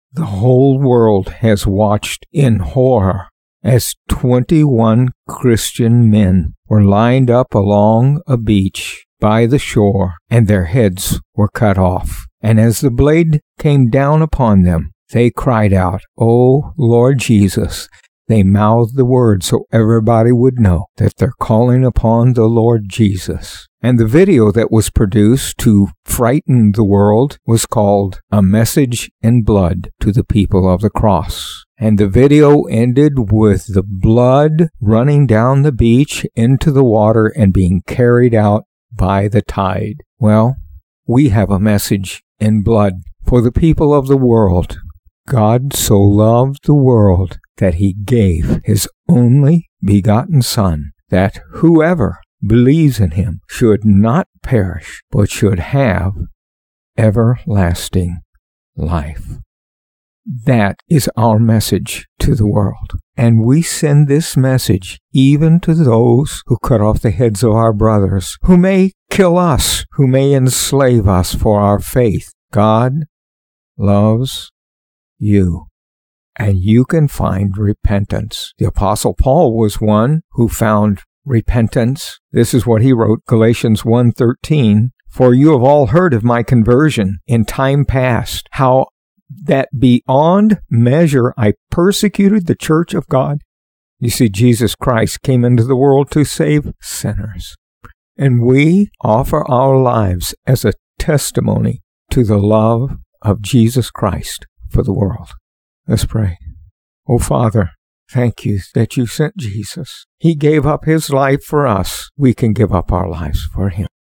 The whole world has watched in horror as 21 Christian men were lined up along a beach by the shore, and their heads were cut off. And as the blade came down upon them, they cried out, "O Lord Jesus." They mouthed the word so everybody would know that they're calling upon the Lord Jesus. And the video that was produced to frighten the world was called A Message in Blood to the People of the Cross. And the video ended with the blood running down the beach into the water and being carried out by the tide. Well, we have a message in blood for the people of the world. God so loved the world that he gave his only begotten Son, that whoever believes in him should not perish, but should have everlasting life. That is our message to the world. And we send this message even to those who cut off the heads of our brothers, who may kill us, who may enslave us for our faith. God loves you, and you can find repentance. The Apostle Paul was one who found repentance. This is what he wrote, Galatians 1:13, "For you have all heard of my conversion in time past, how that beyond measure I persecuted the church of God." You see, Jesus Christ came into the world to save sinners. And we offer our lives as a testimony to the love of Jesus Christ for the world. Let's pray. Oh, Father, thank you that you sent Jesus. He gave up his life for us. We can give up our lives for him.